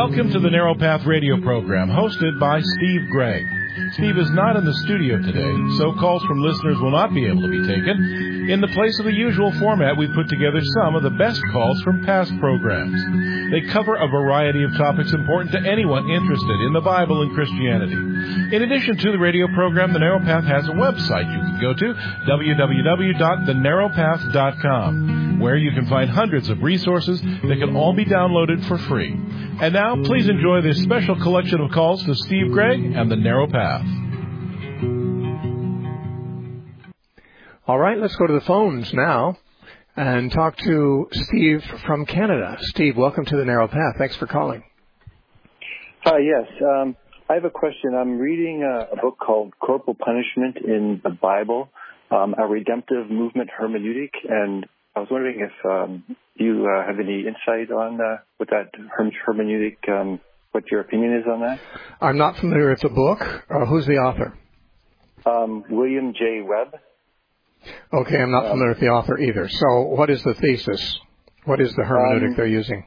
Welcome to the Narrow Path radio program, hosted by Steve Gregg. Steve is not in the studio today, so calls from listeners will not be able to be taken. In the place of the usual format, we've put together some of the best calls from past programs. They cover a variety of topics important to anyone interested in the Bible and Christianity. In addition to the radio program, The Narrow Path has a website you can go to, www.thenarrowpath.com, where you can find hundreds of resources that can all be downloaded for free. And now, please enjoy this special collection of calls to Steve Gregg and The Narrow Path. All right, let's go to the phones now and talk to Steve from Canada. Steve, welcome to The Narrow Path. Thanks for calling. Hi, yes. I have a question. I'm reading a book called Corporal Punishment in the Bible, a redemptive movement hermeneutic, and I was wondering if you have any insight on what that hermeneutic, what your opinion is on that? I'm not familiar with the book. Who's the author? William J. Webb. Okay, I'm not familiar with the author either. So what is the thesis? What is the hermeneutic they're using?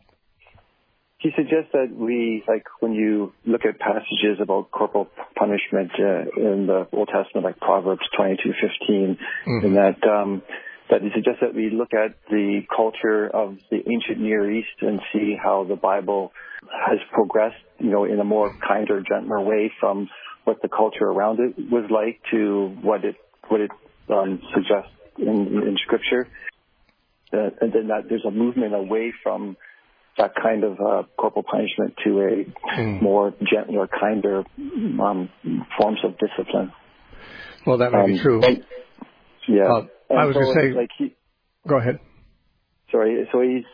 He suggests that when you look at passages about corporal punishment in the Old Testament, like Proverbs 22:15, and that he suggests that we look at the culture of the ancient Near East and see how the Bible has progressed, in a more kinder, gentler way from what the culture around it was like to what it suggests in Scripture, and then that there's a movement away from that kind of corporal punishment to a more gentler, kinder forms of discipline. Well, that may be true. Yeah. I was going to say, go ahead. Sorry. So he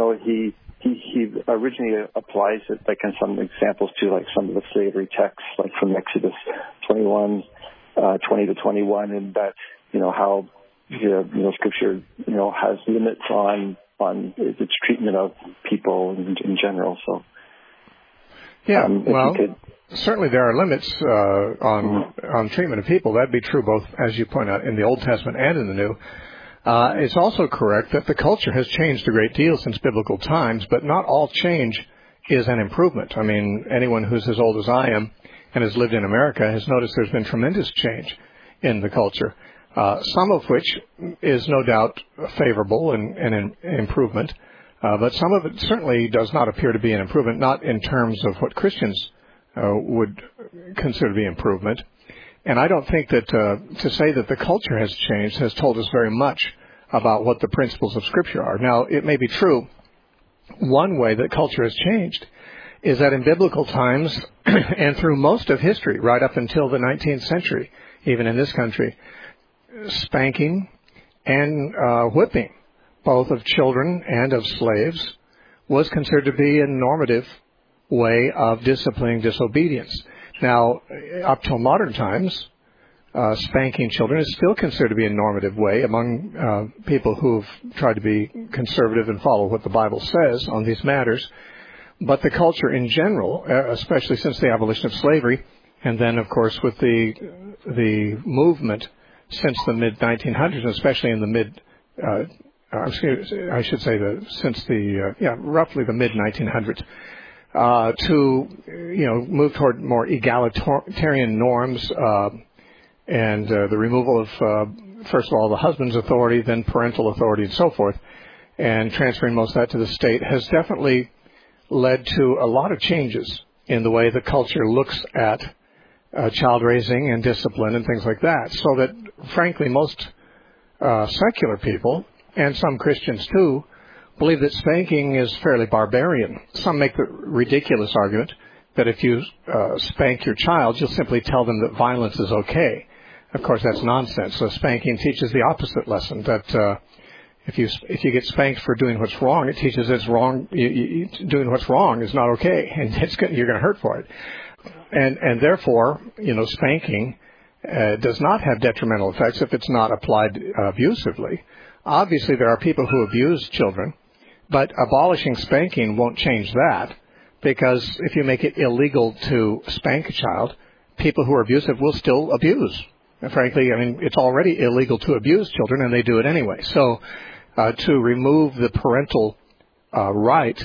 originally applies it in some examples to some of the slavery texts, like from Exodus 20 to 21, and that how Scripture has limits on its treatment of people in general. So yeah, certainly there are limits on treatment of people. That'd be true both, as you point out, in the Old Testament and in the New. It's also correct that the culture has changed a great deal since biblical times, but not all change is an improvement. I mean, anyone who's as old as I am and has lived in America has noticed there's been tremendous change in the culture, some of which is no doubt favorable and an improvement, but some of it certainly does not appear to be an improvement, not in terms of what Christians would consider to be improvement. And I don't think that to say that the culture has changed has told us very much about what the principles of Scripture are. Now, it may be true. One way that culture has changed is that in biblical times and through most of history, right up until the 19th century, even in this country, spanking and whipping, both of children and of slaves, was considered to be a normative way of disciplining disobedience. Now, up till modern times, spanking children is still considered to be a normative way among people who've tried to be conservative and follow what the Bible says on these matters. But the culture in general, especially since the abolition of slavery, and then, of course, with the movement since the mid-1900s, especially in the roughly the mid-1900s, to move toward more egalitarian norms and the removal of first of all the husband's authority, then parental authority, and so forth, and transferring most of that to the state has definitely led to a lot of changes in the way the culture looks at child raising and discipline and things like that. So that, frankly, most secular people and some Christians too believe that spanking is fairly barbarian. Some make the ridiculous argument that if you spank your child, you'll simply tell them that violence is okay. Of course, that's nonsense. So spanking teaches the opposite lesson, that if you get spanked for doing what's wrong, it teaches it's wrong. Doing what's wrong is not okay, and you're going to hurt for it. And therefore, spanking does not have detrimental effects if it's not applied abusively. Obviously, there are people who abuse children, but abolishing spanking won't change that, because if you make it illegal to spank a child, people who are abusive will still abuse. And frankly, it's already illegal to abuse children, and they do it anyway. So to remove the parental right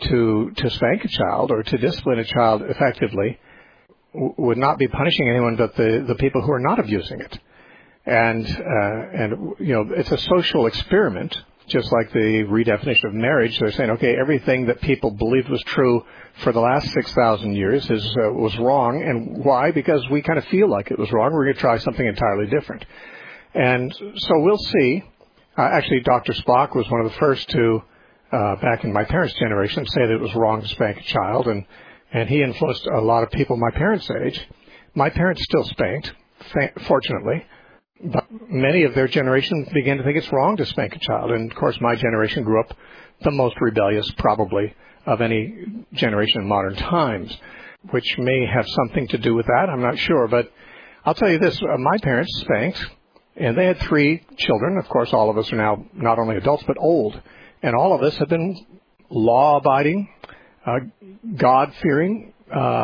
to spank a child or to discipline a child effectively would not be punishing anyone but the people who are not abusing it. And it's a social experiment, just like the redefinition of marriage. They're saying, okay, everything that people believed was true for the last 6,000 years was wrong. And why? Because we kind of feel like it was wrong. We're going to try something entirely different. And so we'll see. Actually, Dr. Spock was one of the first to, back in my parents' generation, say that it was wrong to spank a child. And he influenced a lot of people my parents' age. My parents still spanked, fortunately. But many of their generation began to think it's wrong to spank a child. And, of course, my generation grew up the most rebellious, probably, of any generation in modern times, which may have something to do with that. I'm not sure. But I'll tell you this. My parents spanked, and they had 3 children. Of course, all of us are now not only adults but old. And all of us have been law-abiding, God-fearing,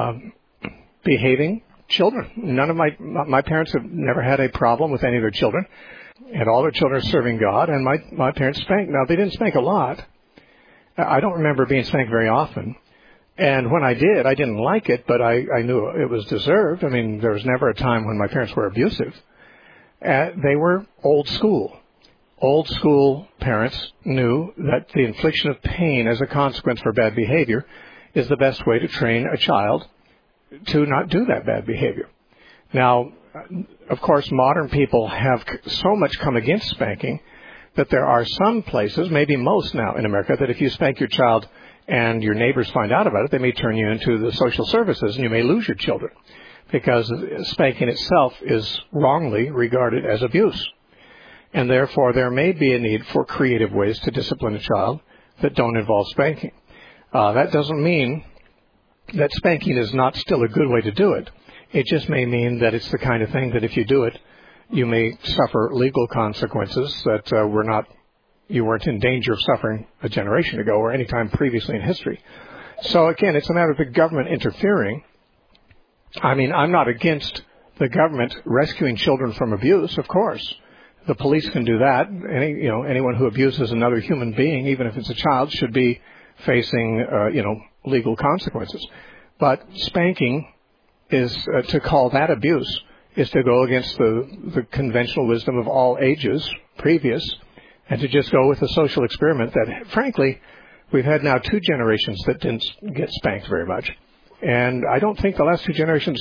behaving children. None of my parents have never had a problem with any of their children, and all their children are serving God, and my parents spanked. Now, they didn't spank a lot. I don't remember being spanked very often, and when I did, I didn't like it, but I knew it was deserved. I mean, there was never a time when my parents were abusive. They were old school. Old school parents knew that the infliction of pain as a consequence for bad behavior is the best way to train a child to not do that bad behavior. Now, of course, modern people have so much come against spanking that there are some places, maybe most now in America, that if you spank your child and your neighbors find out about it, they may turn you into the social services and you may lose your children because spanking itself is wrongly regarded as abuse. And therefore, there may be a need for creative ways to discipline a child that don't involve spanking. That doesn't mean that spanking is not still a good way to do it. It just may mean that it's the kind of thing that if you do it, you may suffer legal consequences that you weren't in danger of suffering a generation ago or any time previously in history. So again, it's a matter of the government interfering. I mean, I'm not against the government rescuing children from abuse, of course. The police can do that. Anyone who abuses another human being, even if it's a child, should be facing, legal consequences. But spanking is, to call that abuse, is to go against the conventional wisdom of all ages previous, and to just go with a social experiment that, frankly, we've had now 2 generations that didn't get spanked very much. And I don't think the last 2 generations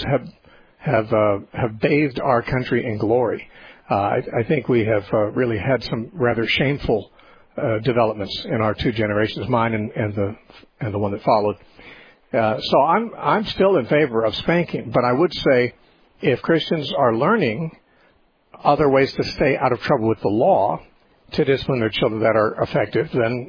have bathed our country in glory. I think we have really had some rather shameful developments in our 2 generations, mine and the one that followed. So I'm still in favor of spanking, but I would say if Christians are learning other ways to stay out of trouble with the law to discipline their children that are effective, then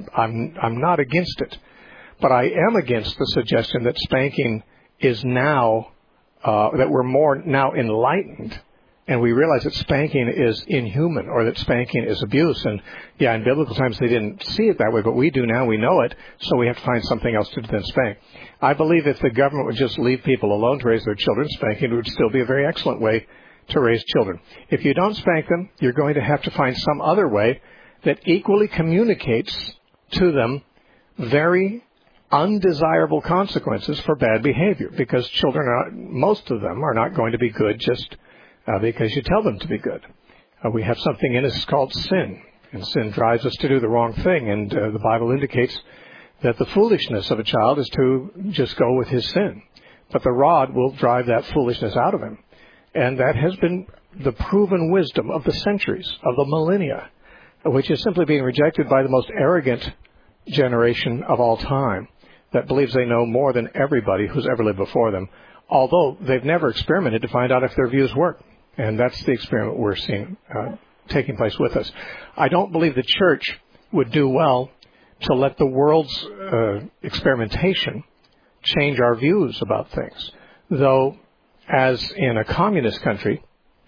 I'm not against it. But I am against the suggestion that spanking is now that we're more now enlightened. And we realize that spanking is inhuman or that spanking is abuse. And, yeah, in biblical times they didn't see it that way, but we do now. We know it, so we have to find something else to then spank. I believe if the government would just leave people alone to raise their children, spanking would still be a very excellent way to raise children. If you don't spank them, you're going to have to find some other way that equally communicates to them very undesirable consequences for bad behavior, because most of them are not going to be good just because you tell them to be good. We have something in us called sin, and sin drives us to do the wrong thing, and the Bible indicates that the foolishness of a child is to just go with his sin. But the rod will drive that foolishness out of him. And that has been the proven wisdom of the centuries, of the millennia, which is simply being rejected by the most arrogant generation of all time that believes they know more than everybody who's ever lived before them, although they've never experimented to find out if their views work. And that's the experiment we're seeing taking place with us. I don't believe the church would do well to let the world's experimentation change our views about things. Though, as in a communist country,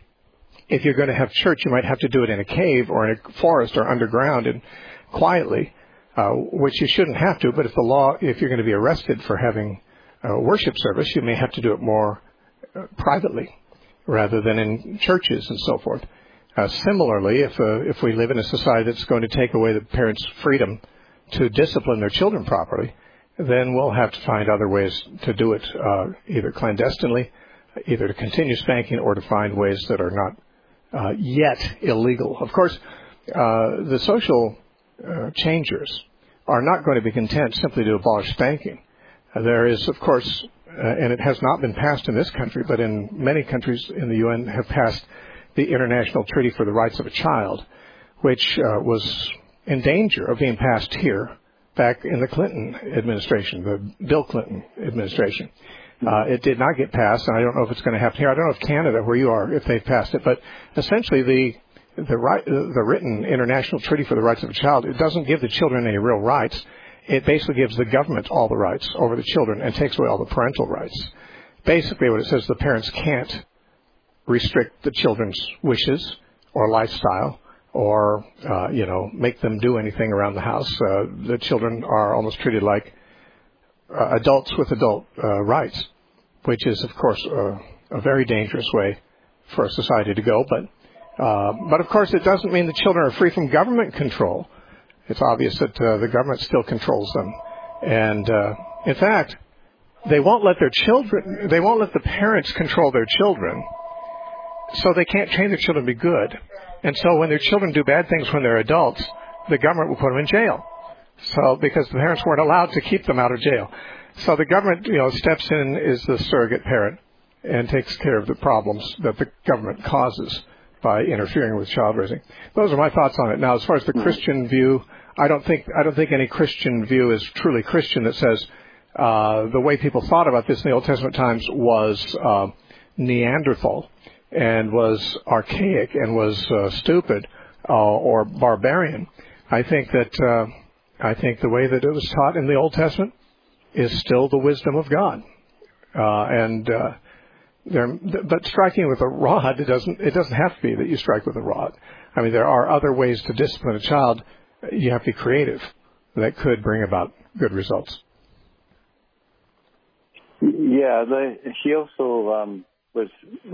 if you're going to have church, you might have to do it in a cave or in a forest or underground and quietly, which you shouldn't have to. But if you're going to be arrested for having a worship service, you may have to do it more privately rather than in churches and so forth. Similarly, if we live in a society that's going to take away the parents' freedom to discipline their children properly, then we'll have to find other ways to do it, either clandestinely, either to continue spanking, or to find ways that are not yet illegal. Of course, the social changers are not going to be content simply to abolish spanking. There is, of course, and it has not been passed in this country, but in many countries in the UN have passed the International Treaty for the Rights of a Child, which was in danger of being passed here back in the Clinton administration, the Bill Clinton administration. It did not get passed, and I don't know if it's going to happen here. I don't know if Canada, where you are, if they've passed it, but essentially the written International Treaty for the Rights of a Child, it doesn't give the children any real rights. It basically gives the government all the rights over the children and takes away all the parental rights. Basically what it says, the parents can't restrict the children's wishes or lifestyle or, make them do anything around the house. The children are almost treated like adults with adult rights, which is, of course, a very dangerous way for a society to go. But of course, it doesn't mean the children are free from government control. It's obvious that the government still controls them. And, in fact, they won't let the parents control their children, so they can't train their children to be good. And so when their children do bad things when they're adults, the government will put them in jail. So, because the parents weren't allowed to keep them out of jail. So the government, steps in, is the surrogate parent, and takes care of the problems that the government causes by interfering with child raising. Those are my thoughts on it. Now, as far as the Christian view, I don't think any Christian view is truly Christian that says the way people thought about this in the Old Testament times was Neanderthal and was archaic and was stupid or barbarian. I think the way that it was taught in the Old Testament is still the wisdom of God. But striking with a rod, it doesn't have to be that you strike with a rod. I mean, there are other ways to discipline a child. You have to be creative that could bring about good results. Yeah, he also was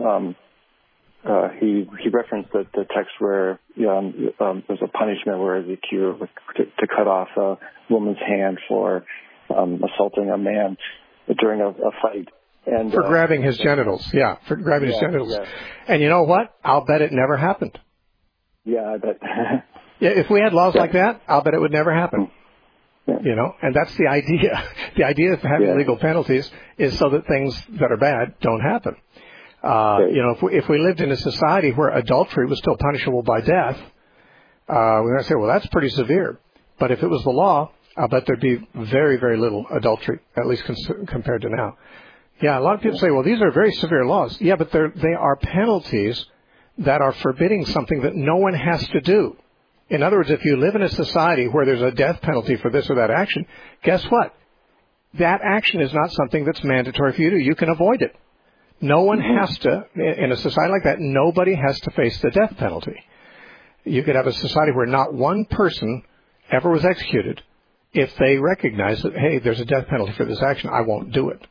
he referenced that the text where there's a punishment where Ezekiel to cut off a woman's hand for assaulting a man during a fight. And, for grabbing his genitals. Yeah, for grabbing his genitals. Yeah. And you know what? I'll bet it never happened. Yeah, I bet. Yeah, if we had laws like that, I'll bet it would never happen. Yeah. And that's the idea. The idea of having legal penalties is so that things that are bad don't happen. If we lived in a society where adultery was still punishable by death, we might say, well, that's pretty severe. But if it was the law, I'll bet there'd be very, very little adultery, at least compared to now. Yeah, a lot of people say, well, these are very severe laws. Yeah, but they are penalties that are forbidding something that no one has to do. In other words, if you live in a society where there's a death penalty for this or that action, guess what? That action is not something that's mandatory for you to do. You can avoid it. No one has to, in a society like that, nobody has to face the death penalty. You could have a society where not one person ever was executed if they recognize that, hey, there's a death penalty for this action, I won't do it.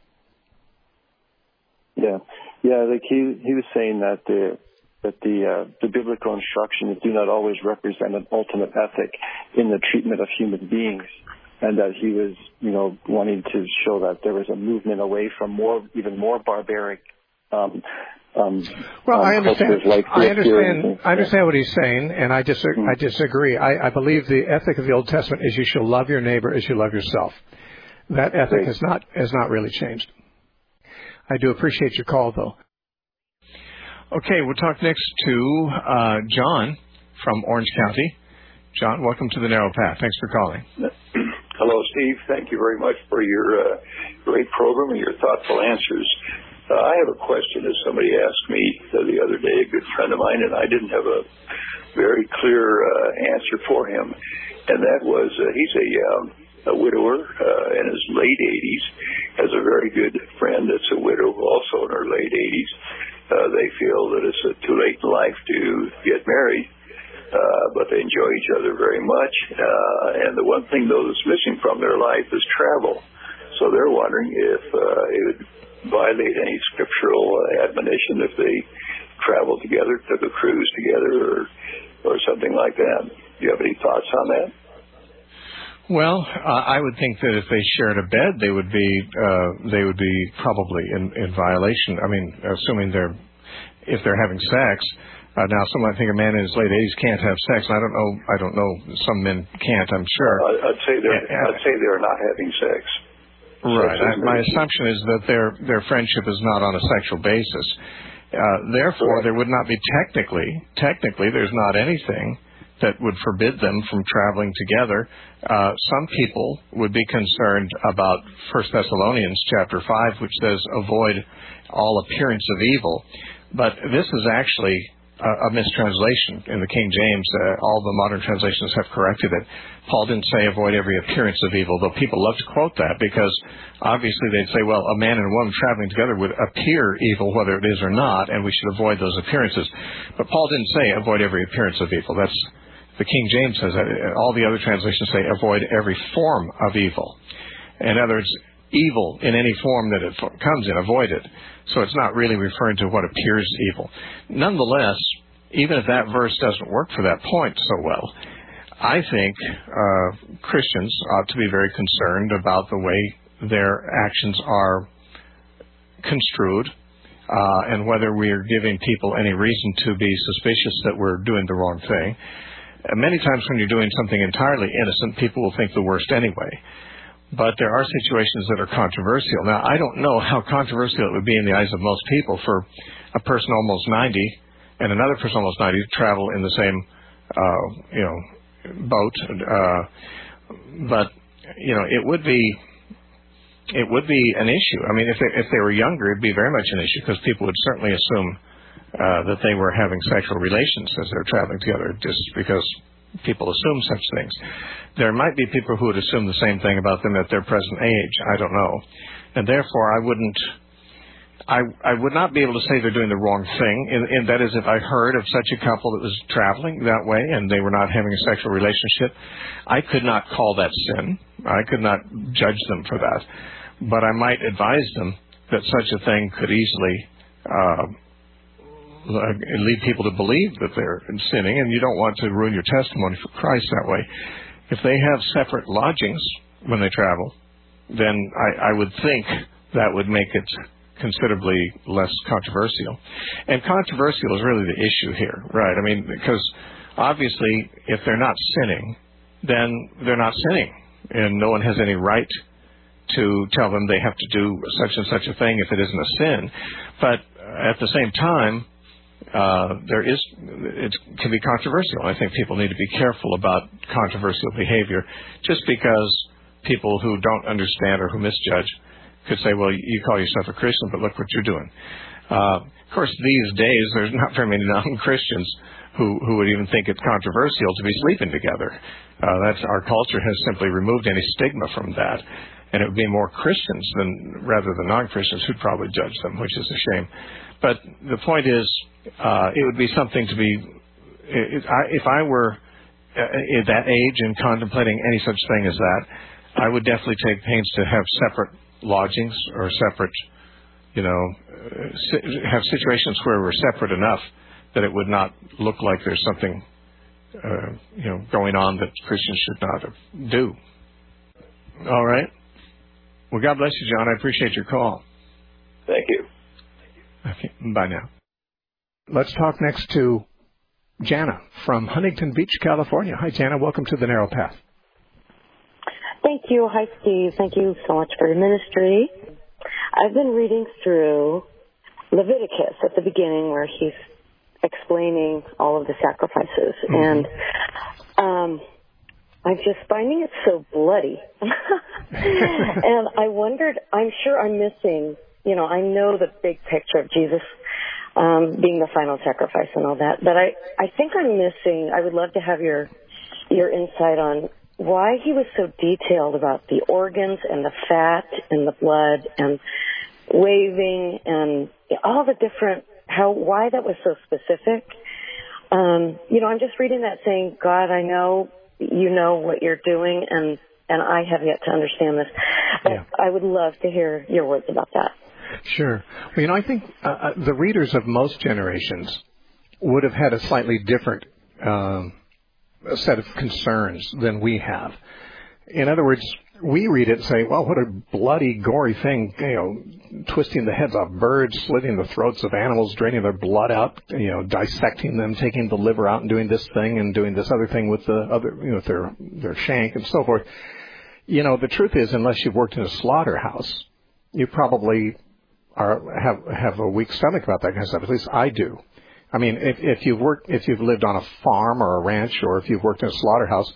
Yeah. Like he was saying that the biblical instructions do not always represent an ultimate ethic in the treatment of human beings, and that he was, wanting to show that there was a movement away from even more barbaric. Well, I understand. I understand what he's saying, and I disagree. I believe the ethic of the Old Testament is you shall love your neighbor as you love yourself. That ethic has not really changed. I do appreciate your call, though. Okay, we'll talk next to John from Orange County. John, welcome to the Narrow Path. Thanks for calling. Hello, Steve. Thank you very much for your great program and your thoughtful answers. I have a question, as somebody asked me the other day, a good friend of mine, and I didn't have a very clear answer for him. And that was, he's a widower in his late 80s, has a very good friend that's a widow, also in her late 80s. They feel that it's too late in life to get married, but they enjoy each other very much. And the one thing, though, that's missing from their life is travel. So they're wondering if it would violate any scriptural admonition if they traveled together, took a cruise together, or something like that. Do you have any thoughts on that? Well, I would think that if they shared a bed, they would be probably in violation. I mean, assuming if they're having sex. Now, some might think a man in his late 80s can't have sex. I don't know. Some men can't, I'm sure. I'd say they're not having sex. Right. My assumption is that their friendship is not on a sexual basis. Therefore, there would not be technically, there's not anything that would forbid them from traveling together. Some people would be concerned about 1 Thessalonians chapter 5, which says, avoid all appearance of evil. But this is actually a mistranslation in the King James. All the modern translations have corrected it. Paul didn't say avoid every appearance of evil, though people love to quote that because obviously they'd say, well, a man and a woman traveling together would appear evil whether it is or not, and we should avoid those appearances. But Paul didn't say avoid every appearance of evil. That's the King James says that. All the other translations say avoid every form of evil. In other words, evil in any form that it comes in, avoid it. So it's not really referring to what appears evil. Nonetheless, even if that verse doesn't work for that point so well, I think Christians ought to be very concerned about the way their actions are construed and whether we are giving people any reason to be suspicious that we're doing the wrong thing. Many times when you're doing something entirely innocent, people will think the worst anyway. But there are situations that are controversial. Now, I don't know how controversial it would be in the eyes of most people for a person almost 90 and another person almost 90 to travel in the same, boat. But it would be an issue. I mean, if they were younger, it'd be very much an issue because people would certainly assume that they were having sexual relations as they're traveling together, just because people assume such things. There might be people who would assume the same thing about them at their present age. I don't know. And therefore, I would not be able to say they're doing the wrong thing. And that is, if I heard of such a couple that was traveling that way and they were not having a sexual relationship, I could not call that sin. I could not judge them for that. But I might advise them that such a thing could easily lead people to believe that they're sinning, and you don't want to ruin your testimony for Christ that way. If they have separate lodgings when they travel, then I would think that would make it considerably less controversial. And controversial is really the issue here, right? I mean, because obviously if they're not sinning, then they're not sinning, and no one has any right to tell them they have to do such and such a thing if it isn't a sin. But at the same time, it can be controversial. I think people need to be careful about controversial behavior, just because people who don't understand or who misjudge could say, well, you call yourself a Christian, but look what you're doing. Of course, these days, there's not very many non-Christians who would even think it's controversial to be sleeping together. Our culture has simply removed any stigma from that. And it would be more Christians rather than non-Christians who'd probably judge them, which is a shame. But the point is, it would be something to be, if I were at that age and contemplating any such thing as that, I would definitely take pains to have separate lodgings or separate, have situations where we're separate enough that it would not look like there's something, going on that Christians should not do. All right. Well, God bless you, John. I appreciate your call. Thank you. Okay. Bye now. Let's talk next to Jana from Huntington Beach, California. Hi, Jana. Welcome to The Narrow Path. Thank you. Hi, Steve. Thank you so much for your ministry. I've been reading through Leviticus at the beginning where he's explaining all of the sacrifices. Mm-hmm. And I'm just finding it so bloody. And I wondered, I'm sure I'm missing, I know the big picture of Jesus being the final sacrifice and all that, but I think I'm missing, I would love to have your insight on why he was so detailed about the organs and the fat and the blood and waving and all the different, why that was so specific. I'm just reading that saying, God, I know you know what you're doing, and I have yet to understand this. But yeah. I would love to hear your words about that. Sure. Well, I think the readers of most generations would have had a slightly different set of concerns than we have. In other words, we read it and say, well, what a bloody, gory thing, twisting the heads off birds, slitting the throats of animals, draining their blood out, dissecting them, taking the liver out and doing this thing and doing this other thing with the other, with their shank and so forth. The truth is, unless you've worked in a slaughterhouse, you probably have a weak stomach about that kind of stuff. At least I do. I mean, if you've lived on a farm or a ranch, or if you've worked in a slaughterhouse,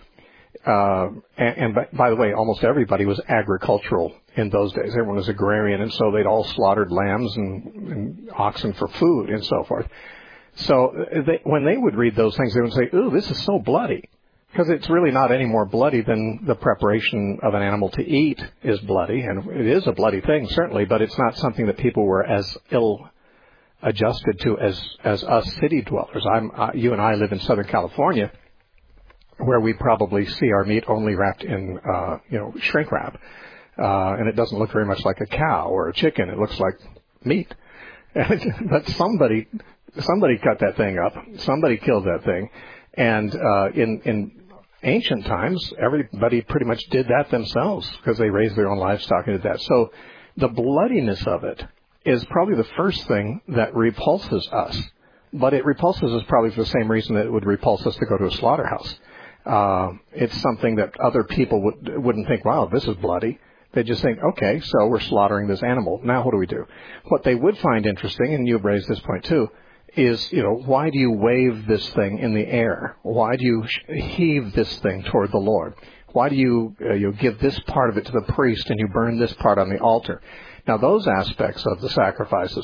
and by the way, almost everybody was agricultural in those days. Everyone was agrarian, and so they'd all slaughtered lambs and oxen for food and so forth. So when they would read those things, they would say, "Ooh, this is so bloody," because it's really not any more bloody than the preparation of an animal to eat is bloody, and it is a bloody thing certainly, but it's not something that people were as ill adjusted to as us city dwellers. You and I live in Southern California, where we probably see our meat only wrapped in shrink wrap, and it doesn't look very much like a cow or a chicken. It looks like meat. But somebody cut that thing up. Somebody killed that thing, and in ancient times, everybody pretty much did that themselves because they raised their own livestock and did that. So the bloodiness of it is probably the first thing that repulses us. But it repulses us probably for the same reason that it would repulse us to go to a slaughterhouse. It's something that other people wouldn't think, wow, this is bloody. They just think, okay, so we're slaughtering this animal. Now what do we do? What they would find interesting, and you've raised this point too, is, why do you wave this thing in the air? Why do you heave this thing toward the Lord? Why do you give this part of it to the priest and you burn this part on the altar? Now, those aspects of the sacrifices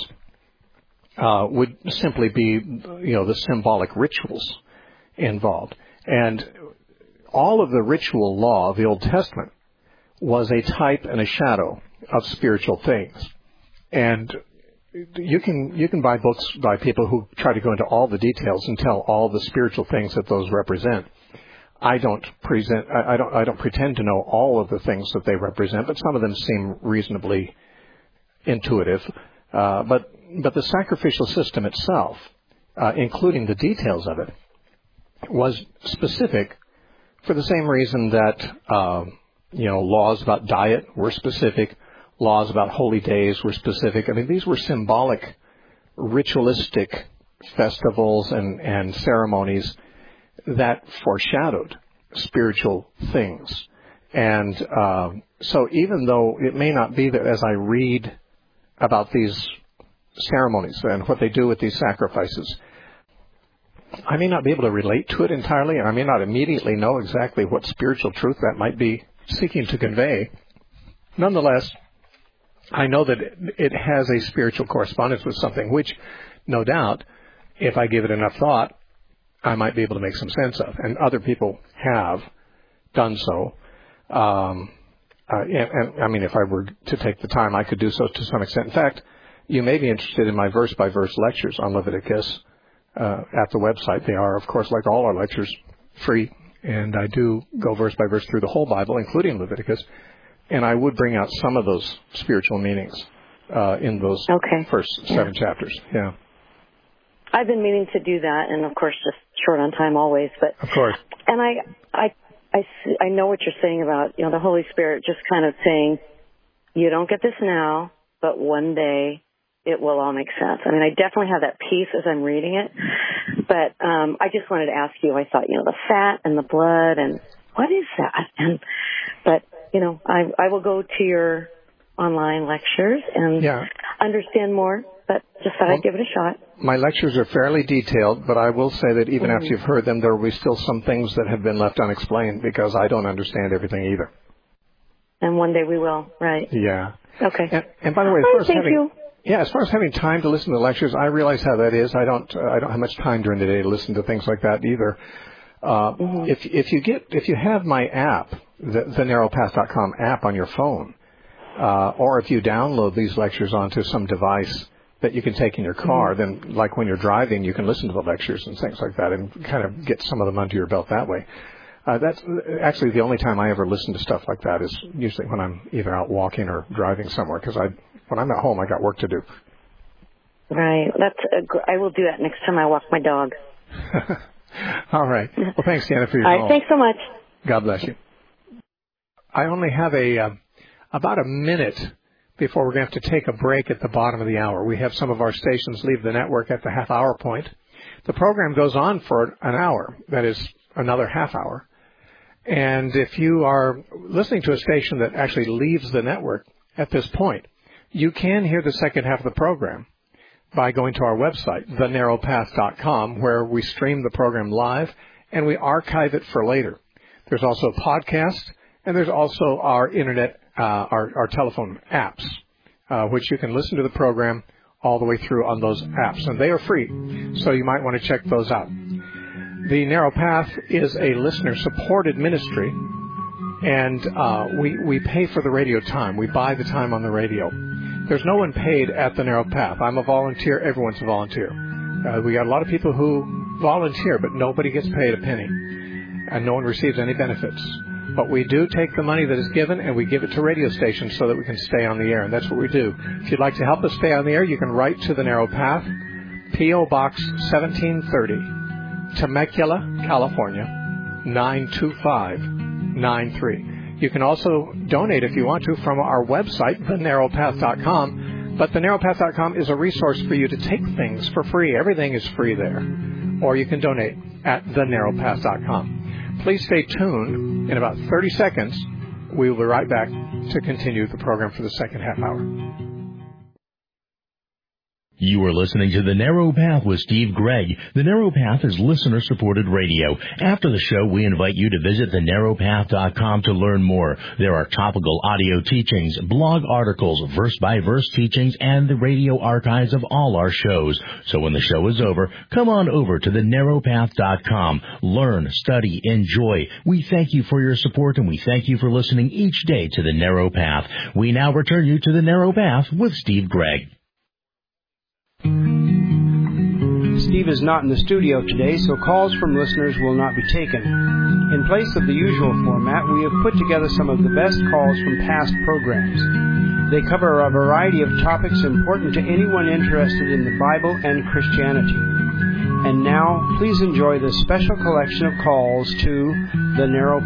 would simply be, the symbolic rituals involved. And all of the ritual law of the Old Testament was a type and a shadow of spiritual things. And you can buy books by people who try to go into all the details and tell all the spiritual things that those represent. I don't pretend to know all of the things that they represent, but some of them seem reasonably intuitive. But the sacrificial system itself, including the details of it, was specific for the same reason that laws about diet were specific, laws about holy days were specific. I mean, these were symbolic, ritualistic festivals and ceremonies that foreshadowed spiritual things. And so even though it may not be that as I read about these ceremonies and what they do with these sacrifices, I may not be able to relate to it entirely, and I may not immediately know exactly what spiritual truth that might be seeking to convey. Nonetheless, I know that it has a spiritual correspondence with something which, no doubt, if I give it enough thought, I might be able to make some sense of. And other people have done so. And I mean, if I were to take the time, I could do so to some extent. In fact, you may be interested in my verse-by-verse lectures on Leviticus at the website. They are, of course, like all our lectures, free. And I do go verse by verse through the whole Bible, including Leviticus. And I would bring out some of those spiritual meanings in those first 7 chapters. Yeah. I've been meaning to do that, and of course, just short on time always. But of course. And I know what you're saying about the Holy Spirit just kind of saying, you don't get this now, but one day it will all make sense. I mean, I definitely have that peace as I'm reading it. But I just wanted to ask you. I thought, the fat and the blood, and what is that? But I will go to your online lectures and understand more. But just thought I'd give it a shot. My lectures are fairly detailed, but I will say that even after you've heard them, there will be still some things that have been left unexplained because I don't understand everything either. And one day we will, right? Yeah. Okay. And by the way, as far as having time to listen to lectures, I realize how that is. I don't have much time during the day to listen to things like that either. If you have my app, the narrowpath.com app on your phone, or if you download these lectures onto some device that you can take in your car, then like when you're driving, you can listen to the lectures and things like that and kind of get some of them under your belt that way. That's actually the only time I ever listen to stuff like that is usually when I'm either out walking or driving somewhere, because when I'm at home, I got work to do. Right. I will do that next time I walk my dog. All right. Well, thanks, Deanna, for your call. All right. Thanks so much. God bless you. I only have about a minute before we're going to have to take a break at the bottom of the hour. We have some of our stations leave the network at the half-hour point. The program goes on for an hour, that is another half hour. And if you are listening to a station that actually leaves the network at this point, you can hear the second half of the program by going to our website, thenarrowpath.com, where we stream the program live and we archive it for later. There's also a podcast, and there's also our internet, our telephone apps, which you can listen to the program all the way through on those apps, and they are free, so you might want to check those out. The Narrow Path is a listener-supported ministry, and we pay for the radio time. We buy the time on the radio. There's no one paid at the Narrow Path. I'm a volunteer. Everyone's a volunteer. We got a lot of people who volunteer, but nobody gets paid a penny, and no one receives any benefits. But we do take the money that is given and we give it to radio stations so that we can stay on the air, and that's what we do. If you'd like to help us stay on the air, you can write to the Narrow Path, P.O. Box 1730, Temecula, California, 92593. You can also donate if you want to from our website, thenarrowpath.com. But thenarrowpath.com is a resource for you to take things for free. Everything is free there. Or you can donate at thenarrowpath.com. Please stay tuned. In about 30 seconds, we will be right back to continue the program for the second half hour. You are listening to The Narrow Path with Steve Gregg. The Narrow Path is listener-supported radio. After the show, we invite you to visit thenarrowpath.com to learn more. There are topical audio teachings, blog articles, verse-by-verse teachings, and the radio archives of all our shows. So when the show is over, come on over to thenarrowpath.com. Learn, study, enjoy. We thank you for your support, and we thank you for listening each day to The Narrow Path. We now return you to The Narrow Path with Steve Gregg. Steve is not in the studio today, so calls from listeners will not be taken. In place of the usual format, we have put together some of the best calls from past programs. They cover a variety of topics important to anyone interested in the Bible and Christianity. And now, please enjoy this special collection of calls to The Narrow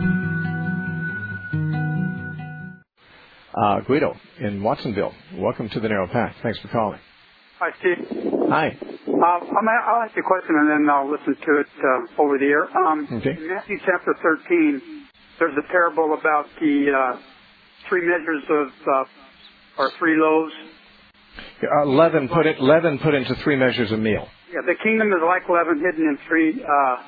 Path. Guido in Watsonville, welcome to The Narrow Path. Thanks for calling. Hi, Steve. Hi. I'll ask you a question and then I'll listen to it over the air. Okay. In Matthew chapter 13, there's a parable about the 3 measures of, or 3 loaves. Leaven put into 3 measures of meal. Yeah, the kingdom is like leaven hidden in three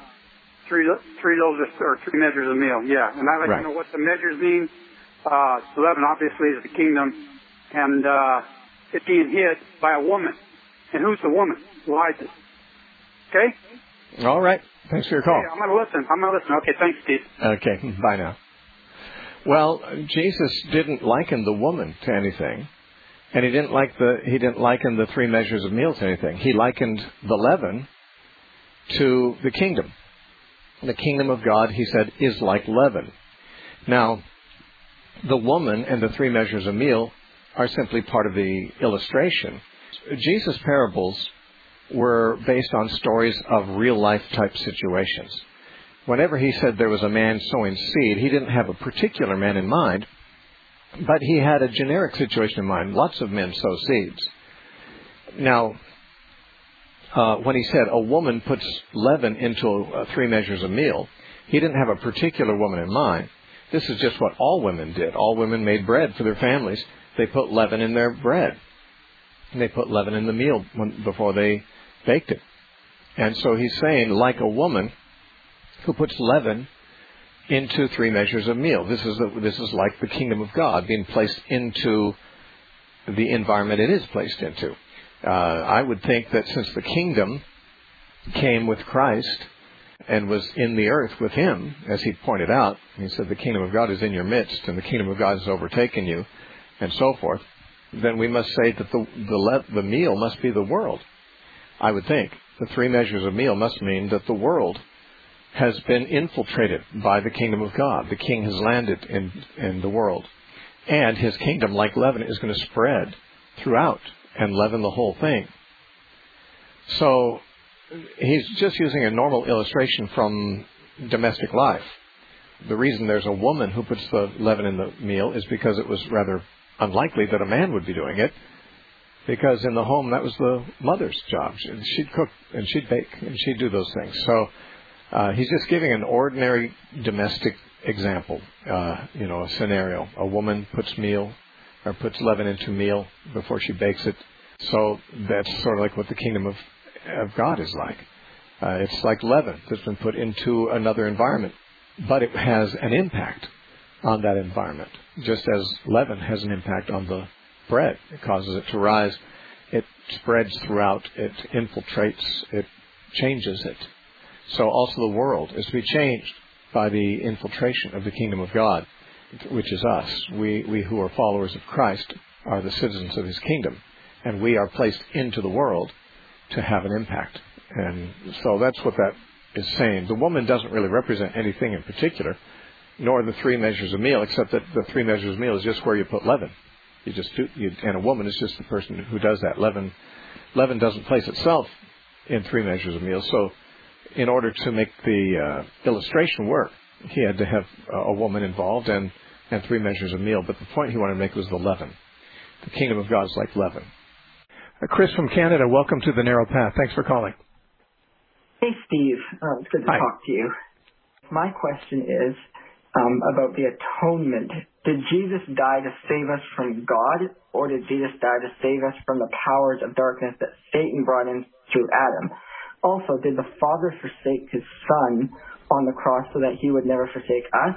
loaves or 3 measures of meal. Yeah, and I'd like to know what the measures mean. Leaven obviously is the kingdom, and it being hid by a woman. And who's the woman? Elijah. Okay? All right. Thanks for your call. Okay, I'm going to listen. Okay, thanks, Steve. Okay, bye now. Well, Jesus didn't liken the woman to anything, and he didn't liken the 3 measures of meal to anything. He likened the leaven to the kingdom. The kingdom of God, he said, is like leaven. Now, the woman and the 3 measures of meal are simply part of the illustration. Jesus' parables were based on stories of real-life type situations. Whenever he said there was a man sowing seed, he didn't have a particular man in mind, but he had a generic situation in mind. Lots of men sow seeds. Now, when he said a woman puts leaven into 3 measures of meal, he didn't have a particular woman in mind. This is just what all women did. All women made bread for their families. They put leaven in their bread. And they put leaven in the meal before they baked it. And so he's saying, like a woman who puts leaven into 3 measures of meal. This is like the kingdom of God being placed into the environment it is placed into. I would think that since the kingdom came with Christ and was in the earth with him, as he pointed out, he said the kingdom of God is in your midst and the kingdom of God has overtaken you, and so forth, then we must say that the meal must be the world. I would think the 3 measures of meal must mean that the world has been infiltrated by the kingdom of God. The king has landed in the world. And his kingdom, like leaven, is going to spread throughout and leaven the whole thing. So he's just using a normal illustration from domestic life. the reason there's a woman who puts the leaven in the meal is because it was rather unlikely that a man would be doing it, because in the home that was the mother's job. She'd cook and she'd bake and she'd do those things. So he's just giving an ordinary domestic example, a scenario. A woman puts leaven into meal before she bakes it. So that's sort of like what the kingdom of God is like. It's like leaven that's been put into another environment, but it has an impact on that environment, just as leaven has an impact on the bread. It causes it to rise. It spreads throughout. It infiltrates. It changes it. So also the world is to be changed by the infiltration of the kingdom of God, which is us. We who are followers of Christ are the citizens of his kingdom, and we are placed into the world to have an impact. And so that's what that is saying. The woman doesn't really represent anything in particular, nor the 3 measures of meal, except that the 3 measures of meal is just where you put leaven. And a woman is just the person who does that. Leaven doesn't place itself in 3 measures of meal. So in order to make the illustration work, he had to have a woman involved and 3 measures of meal. But the point he wanted to make was the leaven. The kingdom of God is like leaven. Chris from Canada, welcome to the Narrow Path. Thanks for calling. Hey, Steve. It's good to talk to you. My question is about the atonement. Did Jesus die to save us from God, or did Jesus die to save us from the powers of darkness that Satan brought in through Adam? Also, did the Father forsake his Son on the cross so that he would never forsake us?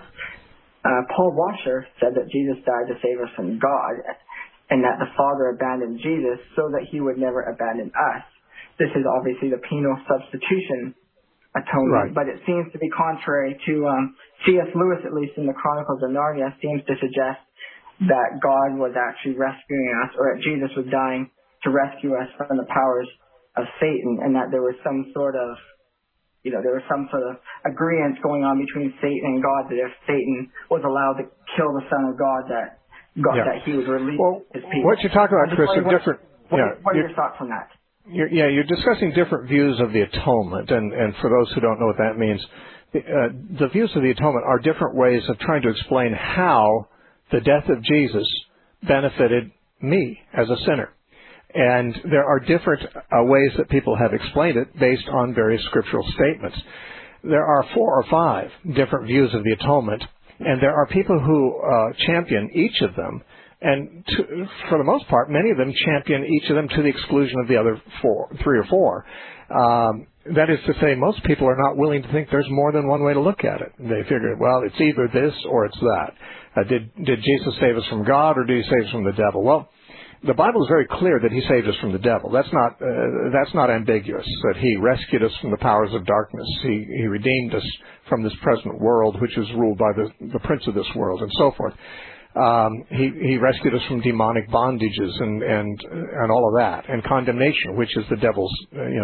Paul Washer said that Jesus died to save us from God, and that the Father abandoned Jesus so that he would never abandon us. This is obviously the penal substitution atonement, but it seems to be contrary to C.S. Lewis, at least in the Chronicles of Narnia, seems to suggest that God was actually rescuing us, or that Jesus was dying to rescue us from the powers of Satan, and that there was some sort of agreement going on between Satan and God, that if Satan was allowed to kill the Son of God, that he would release his people. What you're talking about, Chris, are different. What are your thoughts on that? You're discussing different views of the atonement, and for those who don't know what that means, the views of the atonement are different ways of trying to explain how the death of Jesus benefited me as a sinner. And there are different ways that people have explained it based on various scriptural statements. There are 4 or 5 different views of the atonement, and there are people who champion each of them. And for the most part, many of them champion each of them to the exclusion of the other 3 or 4. That is to say, most people are not willing to think there's more than one way to look at it. They figure, well, it's either this or it's that. Did Jesus save us from God, or did he save us from the devil? Well, the Bible is very clear that he saved us from the devil. That's not ambiguous, that he rescued us from the powers of darkness. He redeemed us from this present world, which is ruled by the prince of this world, and so forth. He rescued us from demonic bondages and all of that, and condemnation, which is the devil's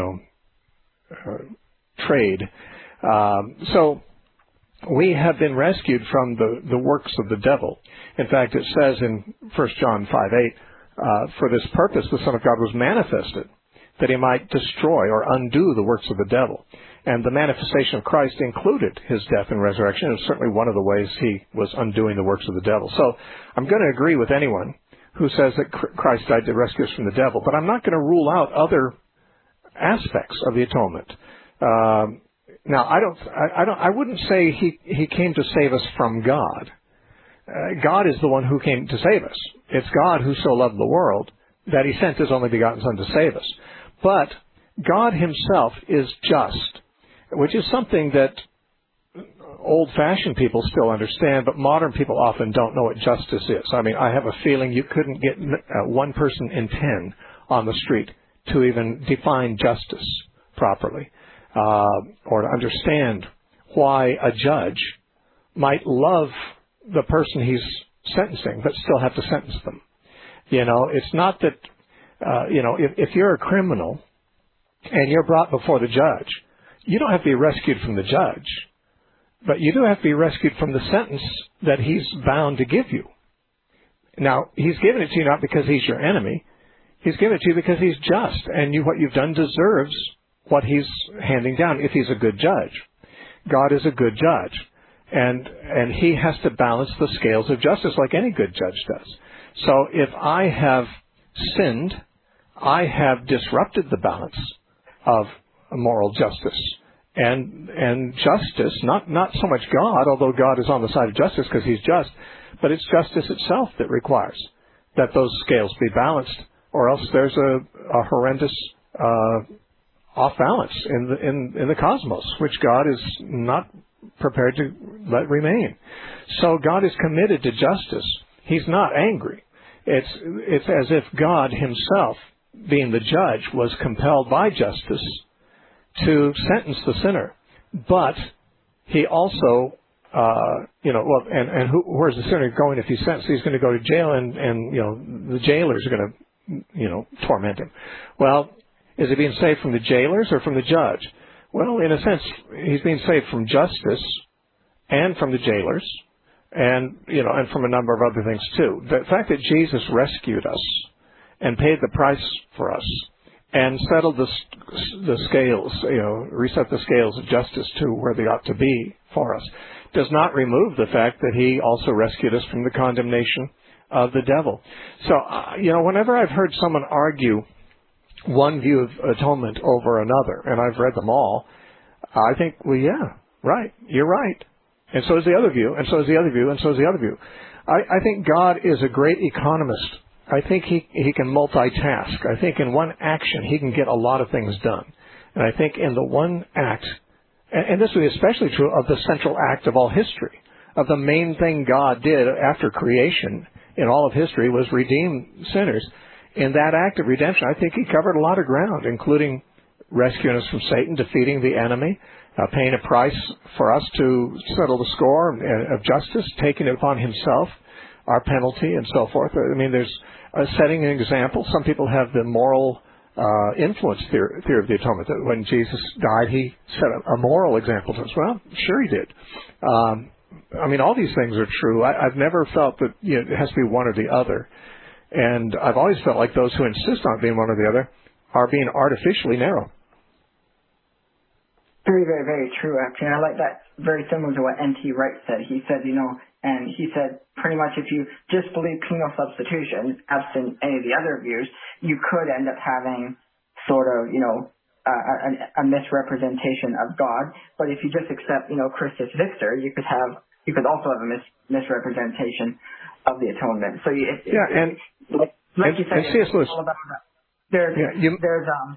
trade. So we have been rescued from the works of the devil. In fact, it says in 1 John 5:8, for this purpose the Son of God was manifested, that he might destroy or undo the works of the devil. And the manifestation of Christ included his death and resurrection. It was certainly one of the ways he was undoing the works of the devil. So I'm going to agree with anyone who says that Christ died to rescue us from the devil, but I'm not going to rule out other aspects of the atonement. Now, I wouldn't say he came to save us from God. God is the one who came to save us. It's God who so loved the world that he sent his only begotten Son to save us. But God himself is just, which is something that old-fashioned people still understand, but modern people often don't know what justice is. I mean, I have a feeling you couldn't get one person in 10 on the street to even define justice properly, or to understand why a judge might love the person he's sentencing, but still have to sentence them. It's not that, if you're a criminal and you're brought before the judge, you don't have to be rescued from the judge, but you do have to be rescued from the sentence that he's bound to give you. Now, he's given it to you not because he's your enemy. He's given it to you because he's just, and what you've done deserves what he's handing down if he's a good judge. God is a good judge. And he has to balance the scales of justice like any good judge does. So if I have sinned, I have disrupted the balance of moral justice. And justice, not so much God, although God is on the side of justice because he's just, but it's justice itself that requires that those scales be balanced, or else there's a horrendous off balance in the cosmos, which God is not prepared to let remain. So God is committed to justice. He's not angry. It's as if God himself, being the judge, was compelled by justice to sentence the sinner. But he also, where's the sinner going if he's sentenced? He's going to go to jail, and the jailers are going to, torment him. Well, is he being saved from the jailers or from the judge? Well, in a sense, he's being saved from justice and from the jailers, and from a number of other things too. The fact that Jesus rescued us and paid the price for us and settled the scales, reset the scales of justice to where they ought to be for us, does not remove the fact that he also rescued us from the condemnation of the devil. So, whenever I've heard someone argue one view of atonement over another, and I've read them all, I think, well, yeah, right, you're right. And so is the other view, and so is the other view, and so is the other view. I think God is a great economist. I think he can multitask. I think in one action he can get a lot of things done. And I think in the one act, and this would be especially true of the central act of all history, of the main thing God did after creation in all of history was redeem sinners. In that act of redemption, I think he covered a lot of ground, including rescuing us from Satan, defeating the enemy, paying a price for us to settle the score of justice, taking it upon himself, our penalty, and so forth. I mean, there's setting an example. Some people have the moral influence theory of the atonement, that when Jesus died, he set a moral example to us. Well, sure he did. All these things are true. I've never felt that it has to be one or the other. And I've always felt like those who insist on being one or the other are being artificially narrow. Very, very, very true, actually. And I like that, very similar to what N.T. Wright said. He said, and he said pretty much if you just believe penal substitution, absent any of the other views, you could end up having sort of, a misrepresentation of God. But if you just accept, Christus Victor, you could also have a misrepresentation of the atonement. So like you said, C.S. Lewis, all about that.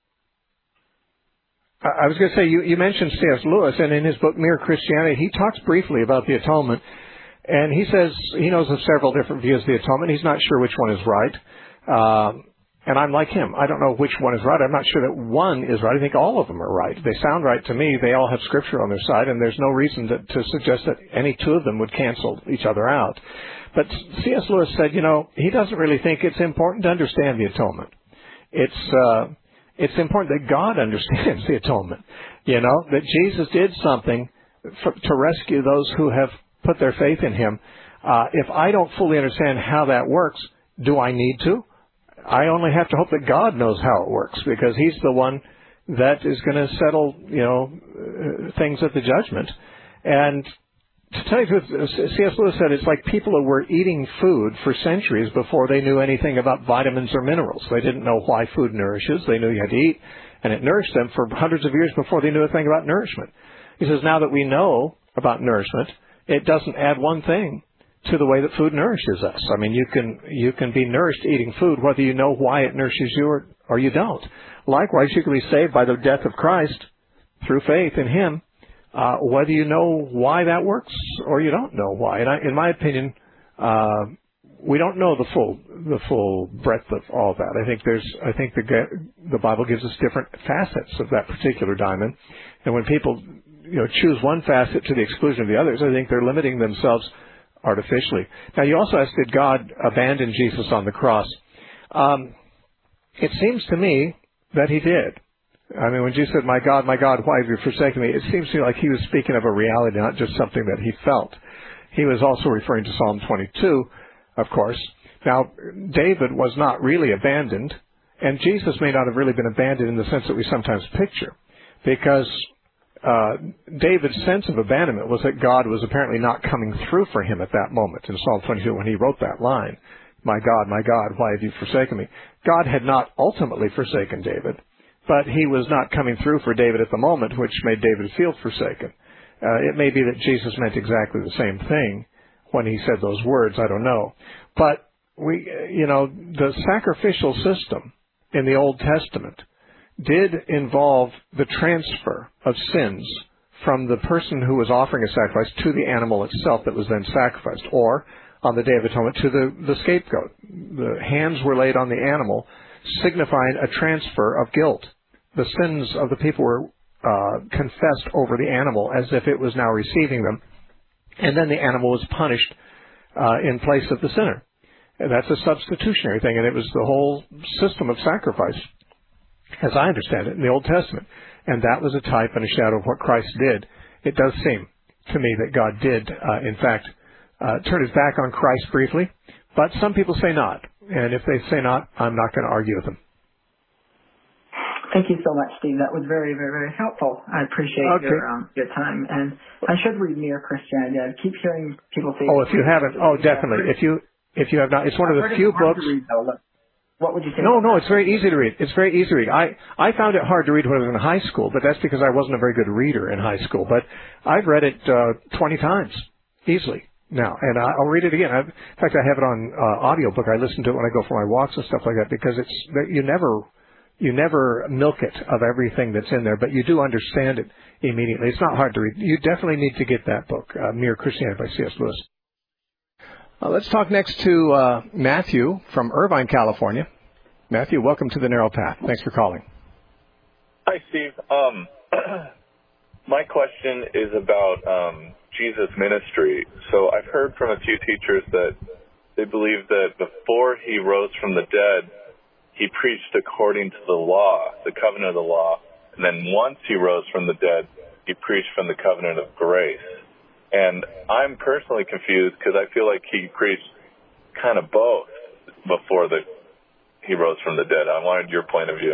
I was going to say, you mentioned C.S. Lewis, and in his book Mere Christianity, he talks briefly about the atonement, and he says he knows of several different views of the atonement. He's not sure which one is right, and I'm like him. I don't know which one is right. I'm not sure that one is right. I think all of them are right. They sound right to me. They all have Scripture on their side, and there's no reason to suggest that any two of them would cancel each other out. But C.S. Lewis said, he doesn't really think it's important to understand the atonement. It's important that God understands the atonement, that Jesus did something to rescue those who have put their faith in him. If I don't fully understand how that works, do I need to? I only have to hope that God knows how it works, because he's the one that is going to settle, things at the judgment. And to tell you the truth, C.S. Lewis said it's like people who were eating food for centuries before they knew anything about vitamins or minerals. They didn't know why food nourishes. They knew you had to eat, and it nourished them for hundreds of years before they knew a thing about nourishment. He says now that we know about nourishment, it doesn't add one thing to the way that food nourishes us. I mean, you can be nourished eating food whether you know why it nourishes you or you don't. Likewise, you can be saved by the death of Christ through faith in him, whether you know why that works or you don't know why. And in my opinion, we don't know the full breadth of all that. I think the Bible gives us different facets of that particular diamond, and when people choose one facet to the exclusion of the others, I think they're limiting themselves artificially. Now, you also asked, did God abandon Jesus on the cross? It seems to me that he did. I mean, when Jesus said, my God, why have you forsaken me? It seems to me like he was speaking of a reality, not just something that he felt. He was also referring to Psalm 22, of course. Now, David was not really abandoned, and Jesus may not have really been abandoned in the sense that we sometimes picture, because David's sense of abandonment was that God was apparently not coming through for him at that moment. In Psalm 22, when he wrote that line, my God, why have you forsaken me? God had not ultimately forsaken David, but he was not coming through for David at the moment, which made David feel forsaken. It may be that Jesus meant exactly the same thing when he said those words. I don't know. But the sacrificial system in the Old Testament did involve the transfer of sins from the person who was offering a sacrifice to the animal itself that was then sacrificed, or on the Day of Atonement to the scapegoat. The hands were laid on the animal, signifying a transfer of guilt. The sins of the people were confessed over the animal as if it was now receiving them, and then the animal was punished in place of the sinner. And that's a substitutionary thing, and it was the whole system of sacrifice, as I understand it, in the Old Testament. And that was a type and a shadow of what Christ did. It does seem to me that God did, in fact, turn his back on Christ briefly, but some people say not. And if they say not, I'm not going to argue with them. Thank you so much, Steve. That was very, very, very helpful. I appreciate your time. And I should read Mere Christianity. I keep hearing people say... Oh, if you haven't, definitely. If you have not, it's one of the few books... What would you say? No, it's very easy to read. It's very easy to read. I found it hard to read when I was in high school, but that's because I wasn't a very good reader in high school. But I've read it 20 times, easily, now. And I'll read it again. In fact, I have it on audiobook. I listen to it when I go for my walks and stuff like that, because you never milk it of everything that's in there, but you do understand it immediately. It's not hard to read. You definitely need to get that book, Mere Christianity by C.S. Lewis. Let's talk next to Matthew from Irvine, California. Matthew, welcome to the Narrow Path. Thanks for calling. Hi, Steve. My question is about Jesus' ministry. So I've heard from a few teachers that they believe that before he rose from the dead, he preached according to the law, the covenant of the law. And then once he rose from the dead, he preached from the covenant of grace. And I'm personally confused because I feel like he preached kind of both before he rose from the dead. I wanted your point of view.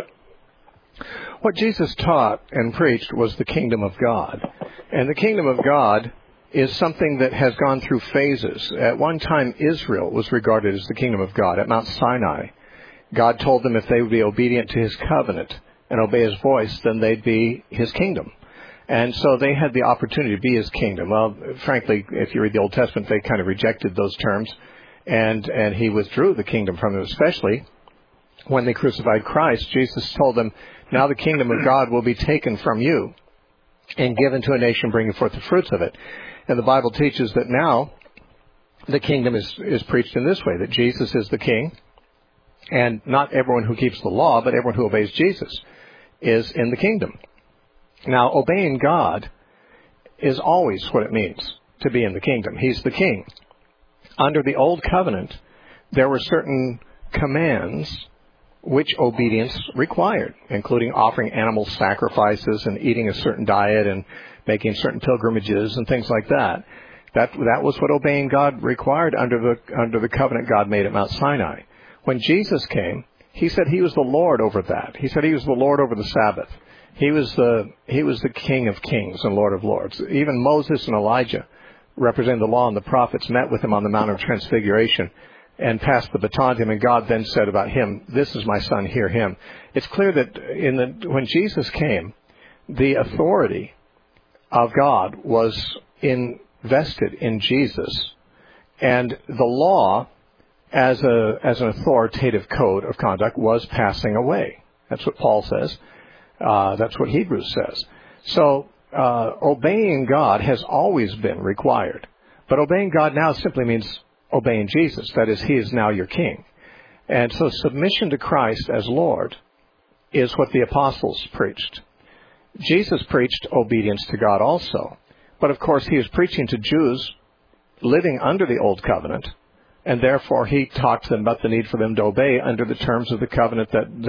What Jesus taught and preached was the kingdom of God. And the kingdom of God is something that has gone through phases. At one time, Israel was regarded as the kingdom of God. At Mount Sinai, God told them if they would be obedient to his covenant and obey his voice, then they'd be his kingdom. And so they had the opportunity to be his kingdom. Well, frankly, if you read the Old Testament, they kind of rejected those terms, and he withdrew the kingdom from them, especially when they crucified Christ. Jesus told them, now the kingdom of God will be taken from you and given to a nation bringing forth the fruits of it. And the Bible teaches that now the kingdom is preached in this way, that Jesus is the king, and not everyone who keeps the law, but everyone who obeys Jesus is in the kingdom. Now, obeying God is always what it means to be in the kingdom. He's the king. Under the Old Covenant, there were certain commands which obedience required, including offering animal sacrifices and eating a certain diet and making certain pilgrimages and things like that. That was what obeying God required under the covenant God made at Mount Sinai. When Jesus came, he said he was the Lord over that. He said he was the Lord over the Sabbath. He was the King of Kings and Lord of Lords. Even Moses and Elijah, representing the law and the prophets, met with him on the Mount of Transfiguration and passed the baton to him, and God then said about him, this is my son, hear him. It's clear that when Jesus came, the authority of God was invested in Jesus, and the law as an authoritative code of conduct was passing away. That's what Paul says. That's what Hebrews says. So obeying God has always been required. But obeying God now simply means obeying Jesus. That is, he is now your king. And so submission to Christ as Lord is what the apostles preached. Jesus preached obedience to God also. But of course, he is preaching to Jews living under the Old Covenant, and therefore he talked to them about the need for them to obey under the terms of the covenant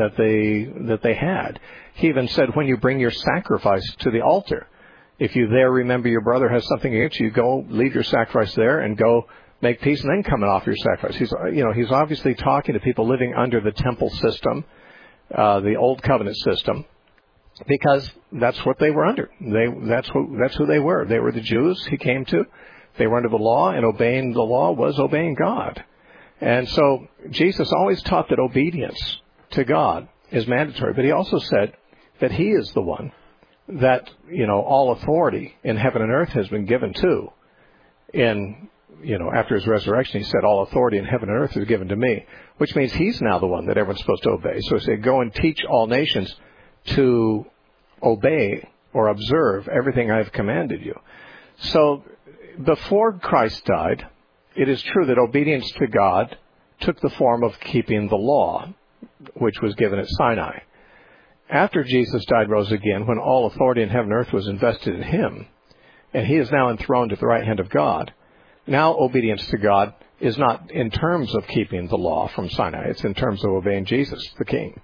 that they had. He even said, when you bring your sacrifice to the altar, if you there remember your brother has something against you, go leave your sacrifice there and go make peace and then come and offer your sacrifice. He's obviously talking to people living under the temple system, the Old Covenant system, because that's what they were under. That's who they were. They were the Jews he came to. They were under the law, and obeying the law was obeying God. And so Jesus always taught that obedience to God is mandatory, but he also said that he is the one that, all authority in heaven and earth has been given to. After his resurrection, he said, all authority in heaven and earth is given to me, which means he's now the one that everyone's supposed to obey. So he said, go and teach all nations to obey or observe everything I've commanded you. So before Christ died, it is true that obedience to God took the form of keeping the law, which was given at Sinai. After Jesus died, rose again, when all authority in heaven and earth was invested in him, and he is now enthroned at the right hand of God, now obedience to God is not in terms of keeping the law from Sinai. It's in terms of obeying Jesus, the King.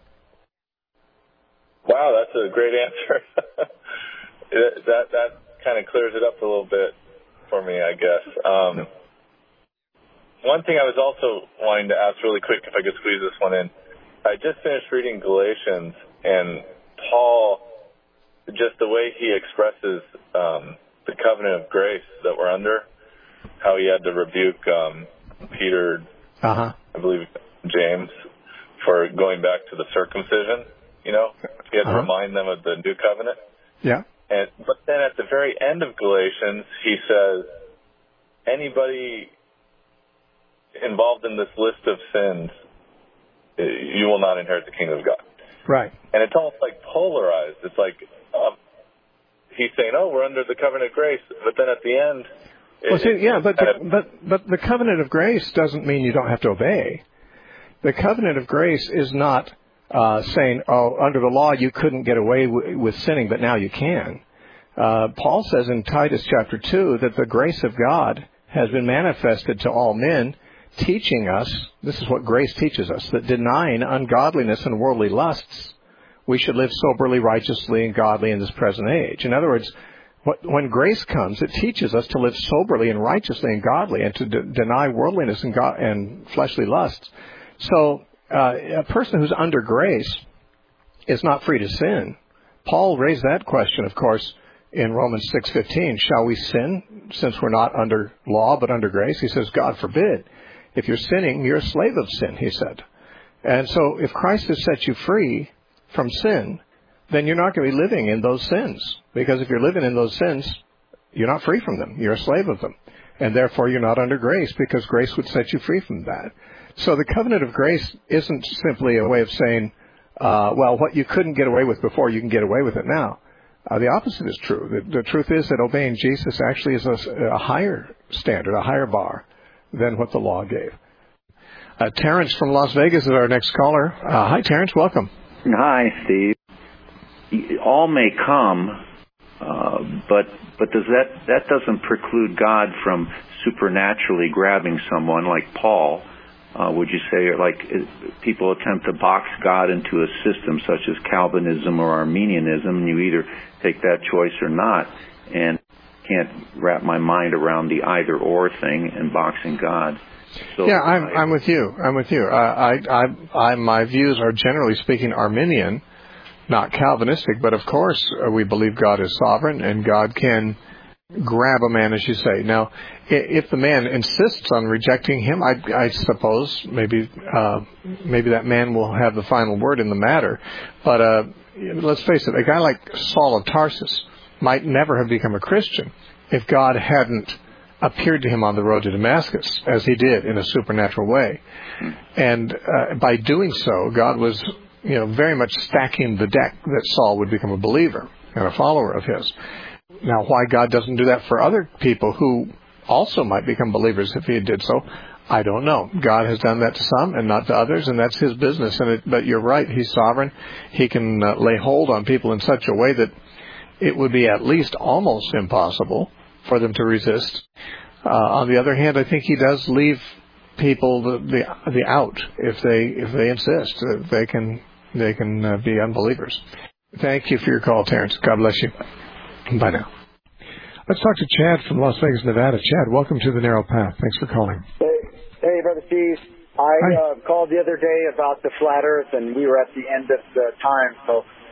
Wow, that's a great answer. that kind of clears it up a little bit for me, I guess. One thing I was also wanting to ask really quick, if I could squeeze this one in. I just finished reading Galatians, and Paul, just the way he expresses the covenant of grace that we're under, how he had to rebuke Peter, I believe James, for going back to the circumcision. He had to remind them of the new covenant. Yeah. But then at the very end of Galatians, he says, anybody involved in this list of sins, you will not inherit the kingdom of God. Right. And it's almost like polarized. It's like he's saying, we're under the covenant of grace, but then at the end... But the covenant of grace doesn't mean you don't have to obey. The covenant of grace is not saying, under the law you couldn't get away with sinning, but now you can. Paul says in Titus chapter 2 that the grace of God has been manifested to all men, teaching us, this is what grace teaches us, that denying ungodliness and worldly lusts, we should live soberly, righteously, and godly in this present age. In other words, when grace comes, it teaches us to live soberly and righteously and godly, and to deny worldliness and fleshly lusts. So a person who's under grace is not free to sin. Paul raised that question, of course, in Romans 6:15. Shall we sin since we're not under law but under grace? He says, God forbid. If you're sinning, you're a slave of sin, he said. And so if Christ has set you free from sin, then you're not going to be living in those sins. Because if you're living in those sins, you're not free from them. You're a slave of them. And therefore you're not under grace, because grace would set you free from that. So the covenant of grace isn't simply a way of saying, what you couldn't get away with before, you can get away with it now. The opposite is true. The truth is that obeying Jesus actually is a higher standard, a higher bar than what the law gave. Terrence from Las Vegas is our next caller. Hi, Terrence. Welcome. Hi, Steve. All may come, but does that doesn't preclude God from supernaturally grabbing someone like Paul? Would you say, or like people attempt to box God into a system such as Calvinism or Arminianism, and you either take that choice or not, and can't wrap my mind around the either-or thing and boxing God. So yeah, I'm with you. My views are generally speaking Arminian, not Calvinistic, but of course we believe God is sovereign and God can grab a man, as you say. Now, if the man insists on rejecting him, I suppose maybe that man will have the final word in the matter. But let's face it, a guy like Saul of Tarsus might never have become a Christian if God hadn't appeared to him on the road to Damascus, as he did in a supernatural way. And by doing so, God was very much stacking the deck that Saul would become a believer and a follower of his. Now, why God doesn't do that for other people who also might become believers if he did so, I don't know. God has done that to some and not to others, and that's his business. But you're right, he's sovereign. He can lay hold on people in such a way that it would be at least almost impossible for them to resist. On the other hand, I think he does leave people the out if they insist. They can be unbelievers. Thank you for your call, Terrence. God bless you. Bye now. Let's talk to Chad from Las Vegas, Nevada. Chad, welcome to the Narrow Path. Thanks for calling. Hey, Brother Steve. I called the other day about the flat Earth, and we were at the end of the time. So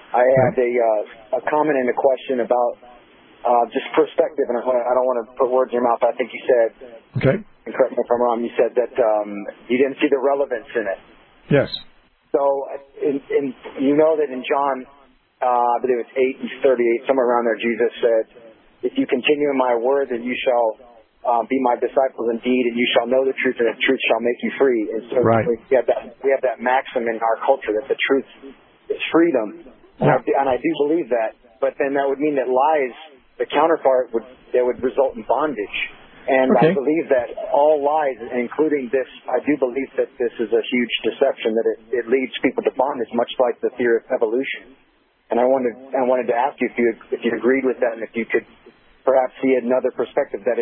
I had a comment and a question about just perspective, and I don't want to put words in your mouth. I think you said, okay, and correct me if I'm wrong, you said that you didn't see the relevance in it. Yes. So, you know that in John, I believe it's 8:38, somewhere around there, Jesus said, if you continue in my word, then you shall be my disciples indeed, and you shall know the truth, and the truth shall make you free. And so we have that maxim in our culture that the truth is freedom. And I do believe that, but then that would mean that lies, the counterpart, would result in bondage. And I believe that all lies, including this, I do believe that this is a huge deception, that it leads people to bondage, much like the theory of evolution. And I wanted to ask you if you agreed with that, and if you could perhaps see another perspective, that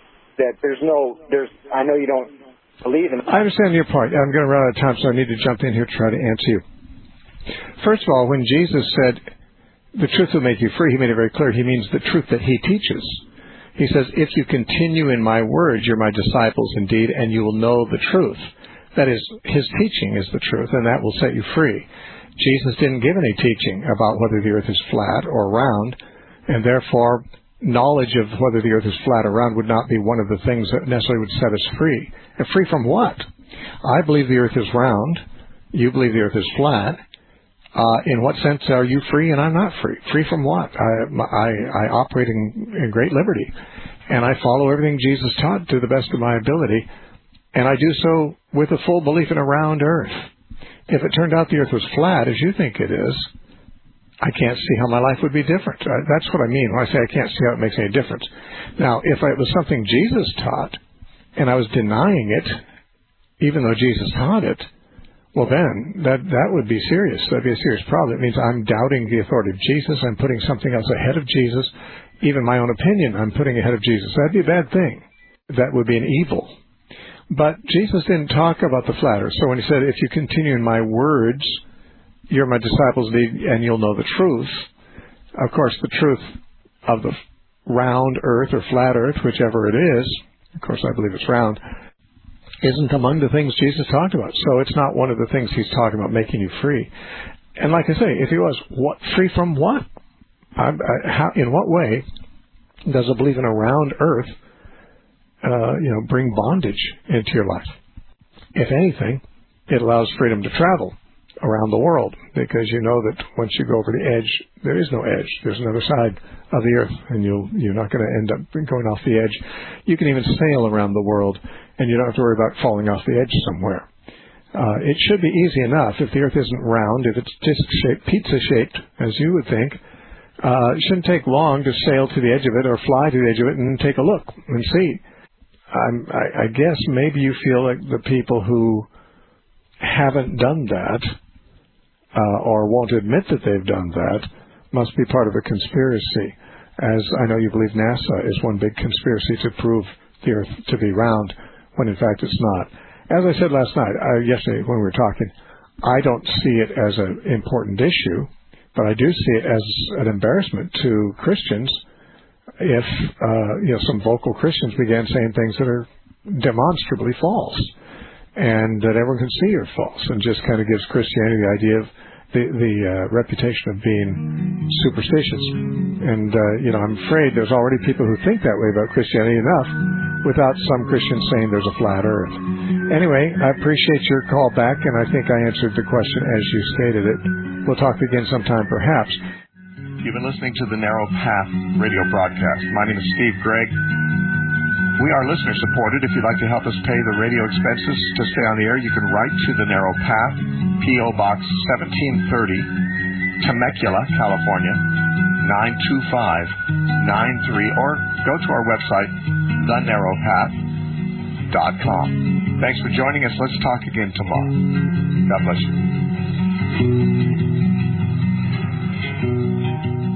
I know you don't believe in. I understand your point. I'm going to run out of time, so I need to jump in here to try to answer you. First of all, when Jesus said, the truth will make you free, he made it very clear. He means the truth that he teaches. He says, if you continue in my words, you're my disciples indeed, and you will know the truth. That is, his teaching is the truth, and that will set you free. Jesus didn't give any teaching about whether the earth is flat or round, and therefore knowledge of whether the earth is flat or round would not be one of the things that necessarily would set us free. And free from what? I believe the earth is round. You believe the earth is flat. In what sense are you free and I'm not free? Free from what? I operate in great liberty, and I follow everything Jesus taught to the best of my ability, and I do so with a full belief in a round earth. If it turned out the earth was flat, as you think it is, I can't see how my life would be different. That's what I mean when I say I can't see how it makes any difference. Now, if it was something Jesus taught, and I was denying it, even though Jesus taught it, well, then, that would be serious. That would be a serious problem. It means I'm doubting the authority of Jesus. I'm putting something else ahead of Jesus. Even my own opinion I'm putting ahead of Jesus. That would be a bad thing. That would be an evil. But Jesus didn't talk about the flat earth. So when he said, if you continue in my words, you're my disciples and you'll know the truth. Of course, the truth of the round earth or flat earth, whichever it is, of course I believe it's round, isn't among the things Jesus talked about. So it's not one of the things he's talking about, making you free. And like I say, if he was, free from what? In what way does a belief in a round earth, bring bondage into your life? If anything, it allows freedom to travel around the world, because you know that once you go over the edge, there is no edge. There's another side of the earth, and you're not going to end up going off the edge. You can even sail around the world, and you don't have to worry about falling off the edge somewhere. It should be easy enough if the earth isn't round, if it's disc-shaped, pizza-shaped, as you would think. It shouldn't take long to sail to the edge of it or fly to the edge of it and take a look and see. I guess maybe you feel like the people who haven't done that or won't admit that they've done that must be part of a conspiracy, as I know you believe NASA is one big conspiracy to prove the earth to be round, when in fact it's not. As I said yesterday when we were talking, I don't see it as an important issue, but I do see it as an embarrassment to Christians if some vocal Christians began saying things that are demonstrably false, and that everyone can see are false, and just kind of gives Christianity the idea of the reputation of being superstitious. And I'm afraid there's already people who think that way about Christianity enough, without some Christians saying there's a flat earth. Anyway, I appreciate your call back, and I think I answered the question as you stated it. We'll talk again sometime, perhaps. You've been listening to the Narrow Path radio broadcast. My name is Steve Gregg. We are listener-supported. If you'd like to help us pay the radio expenses to stay on the air, you can write to the Narrow Path, P.O. Box 1730, Temecula, California, 92593, or go to our website, thenarrowpath.com. Thanks for joining us. Let's talk again tomorrow. God bless you.